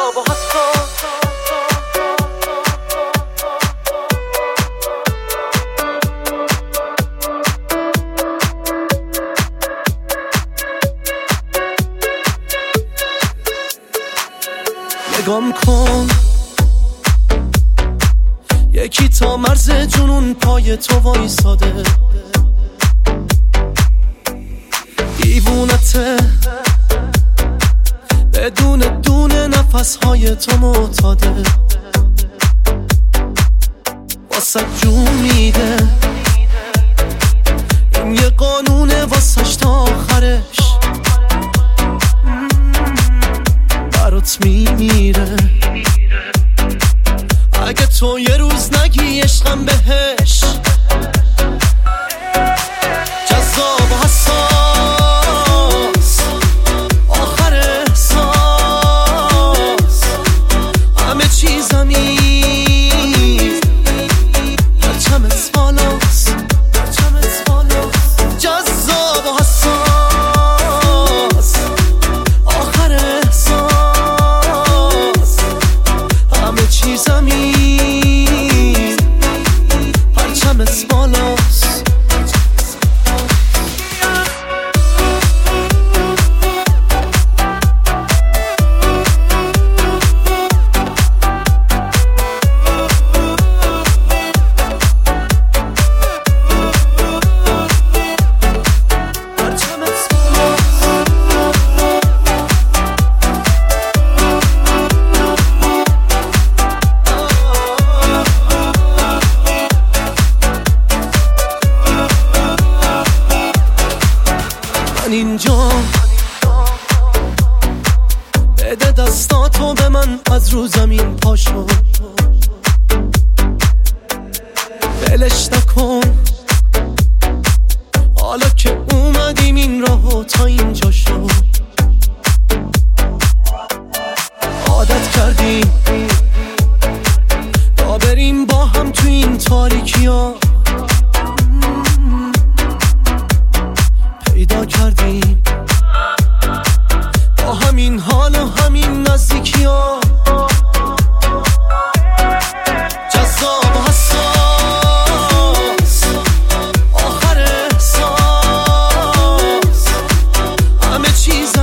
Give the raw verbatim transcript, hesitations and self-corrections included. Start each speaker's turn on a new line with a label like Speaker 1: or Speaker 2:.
Speaker 1: جذاب و حساس. نگام کن یکی تا مرز جنون پای تو وایساده، دیوونته بدون دونه نفسهای تو معتاده، واسه جون میده این یه قانونه واسش تا آخرش برات میمیره. اگه تو یه روز نگی عشقم بهش، جذاب و حساس آخر احساس، همه چیزمی پرچمت بالاست، جذاب و حساس آخر احساس، همه چیزمی پرچمت بالاست. من اینجا بده دستاتو به من، از رو زمین پاشو بلش نکن، حالا که اومدیم این راهو تا اینجا شو، عادت کردیم تا بریم با هم تو این تاریکی ها، پیدا کردیم با همین حال و همین نزدیکی ها، جذاب و حساس آخر احساس، همه چیز